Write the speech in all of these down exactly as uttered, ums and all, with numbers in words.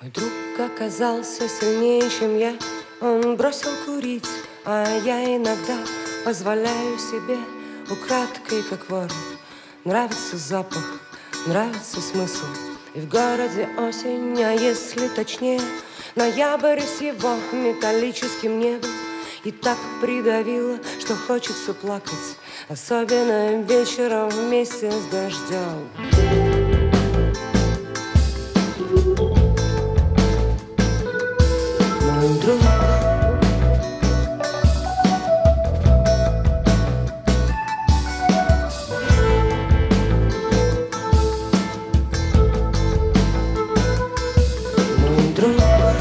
Мой друг оказался сильнее, чем я. Он бросил курить, а я иногда позволяю себе украдкой, как вор. Нравится запах, нравится смысл. И в городе осень, а если точнее, ноябрь с его металлическим небом. И так придавило, что хочется плакать, особенно вечером вместе с дождем. Мой друг, мой друг,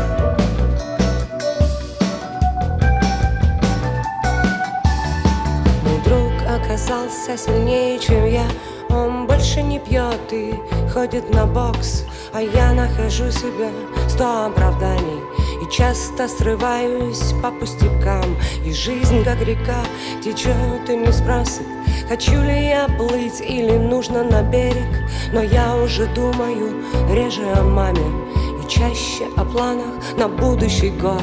мой друг оказался сильнее, чем я. Он больше не пьет и ходит на бокс, а я нахожу себе сто оправданий и часто срываюсь по пустякам. И жизнь, как река, течет и не спросит, хочу ли я плыть или нужно на берег. Но я уже думаю реже о маме и чаще о планах на будущий год.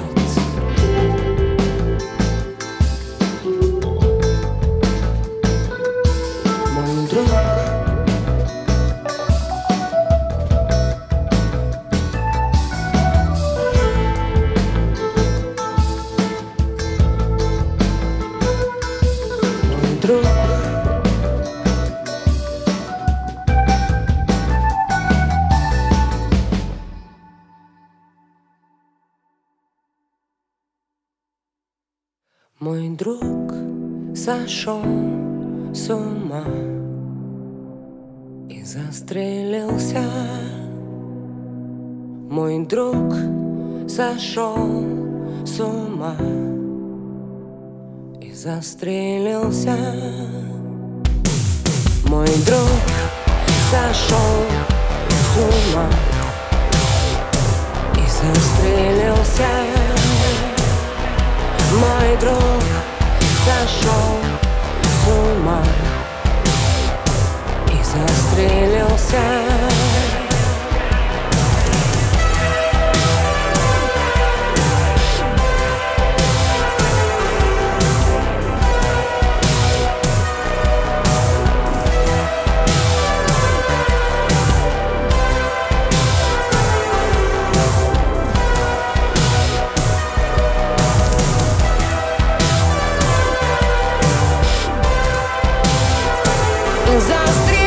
Мой друг, друг. Мой друг сошел с ума и застрелился. Мой друг сошел с ума и застрелился. Мой друг сошел с ума и застрелился. Мой друг сошел с ума и застрелился. Застрелился.